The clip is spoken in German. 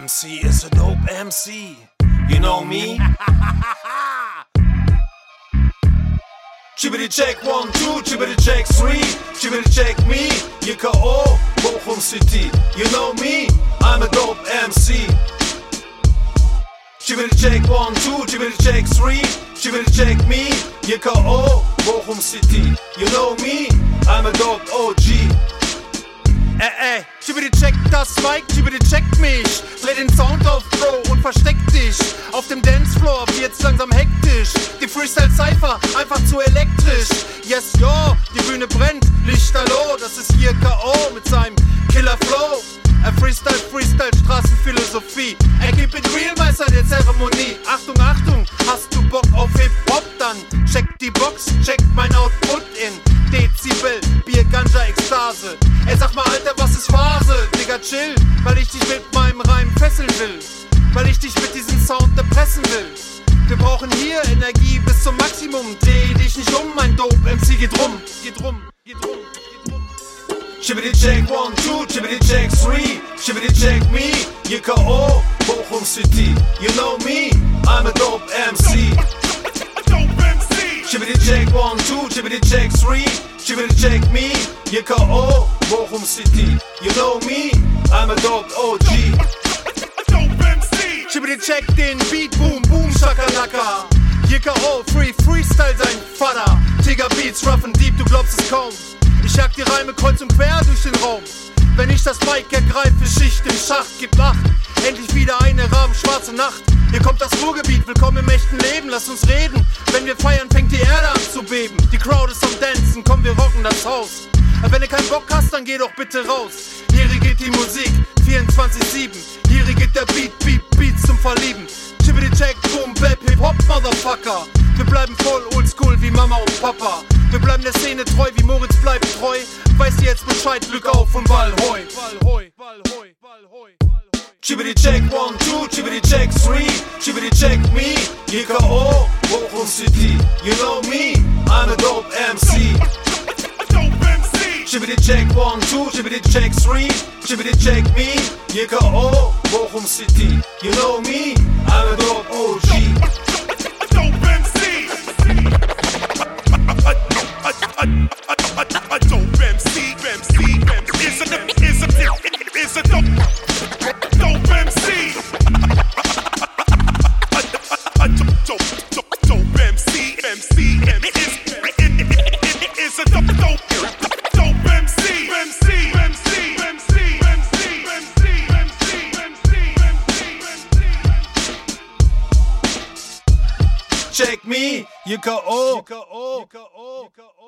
MC is a dope MC. You know me? Chibbity check 1, 2, chibbity check 3, chibbity check me. YKO, Bochum City. You know me? I'm a dope MC. Chibbity check 1, 2, chibbity check 3, chibbity check me. YKO, Bochum City. You know me? I'm a dope OG. Chibbity check das Mic, chibbity check mich. Dreh den Sound auf, Bro, und versteck dich. Auf dem Dancefloor wird's langsam hektisch. Die Freestyle-Cypher einfach zu elektrisch. Yes, yo, die Bühne brennt, Lichterloh. Das ist hier K.O. mit seinem Killer-Flow. Freestyle, Straßenphilosophie. Keep it real, Meister der Zeremonie. Achtung, Achtung, hast du Bock auf Hip-Hop? Dann check die Box, check mein Output in Dezibel, Bier, Ganja, Ekstase. Sag mal, Alter, was ist Phase? Digga, chill, weil ich dich mit meinem Reim fesseln will. Weil ich dich mit diesem Sound erpressen will. Wir brauchen hier Energie bis zum Maximum. Dreh dich nicht um, mein Dope-MC geht rum. Chibbity check 1, 2, chibbity check 3, chibbity check me. YKO, Bochum City. You know me? I'm a dope MC. Chibbity check 1, 2, chibbity check 3, chibbity check me. YKO, Bochum City. You know me? I'm a dope OG. Chibbity check den Beat, boom, boom, shakalaka. YKO, Freestyle sein Vater. Tiger Beats, rough and deep, du glaubst es kaum. Ich jag die Reime kreuz und quer durch den Raum. Wenn ich das Mic ergreife, Schicht im Schacht, gibt Nacht. Endlich wieder eine rabenschwarze Nacht. Hier kommt das Ruhrgebiet, willkommen im echten Leben, lass uns reden. Wenn wir feiern, fängt die Erde an zu beben. Die Crowd ist am Dancen, komm, wir rocken das Haus. Aber wenn du keinen Bock hast, dann geh doch bitte raus. Hier geht die Musik, 24/7. Hier geht der Beat zum Verlieben. Chibbity check, boom, bap, hip-hop, Motherfucker. Wir bleiben voll oldschool wie Mama und Papa. Wir bleiben der Szene treu, wie Moritz bleibt treu. Weißt du jetzt Bescheid, Glück auf und Ballhoi. Chibbity check 1, 2, chibbity check 3, chibbity check me. YKO, Bochum City. You know me? I'm a dope MC. Chibbity check 1, 2, chibbity check 3, chibbity check me. YKO, Bochum City. You know me? I'm a dope OG. Check me, YKO.